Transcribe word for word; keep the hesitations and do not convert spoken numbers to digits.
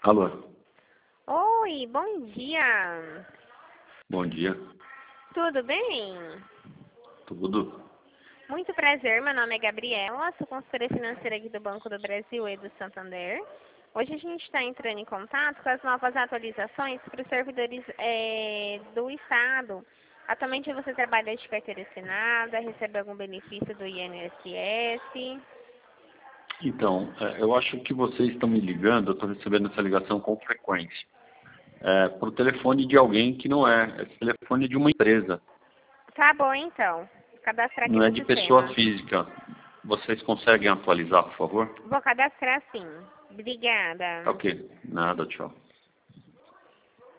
Alô, Oi, bom dia. bom dia. Tudo bem? Tudo? Muito prazer, meu nome é Gabriela, sou consultora financeira aqui do Banco do Brasil e do Santander. Hoje a gente está entrando em contato com as novas atualizações para os servidores é, do Estado. Atualmente você trabalha de carteira assinada, recebe algum benefício do I N S S? Então, é, eu acho que vocês estão me ligando, eu estou recebendo essa ligação com frequência. É, para o telefone de alguém que não é. Esse telefone é de uma empresa, Tá bom então, cadastrar aqui não é no de pessoa sistema. física. Vocês conseguem atualizar, por favor? Vou cadastrar sim. Tá Obrigada. ok. Nada, tchau.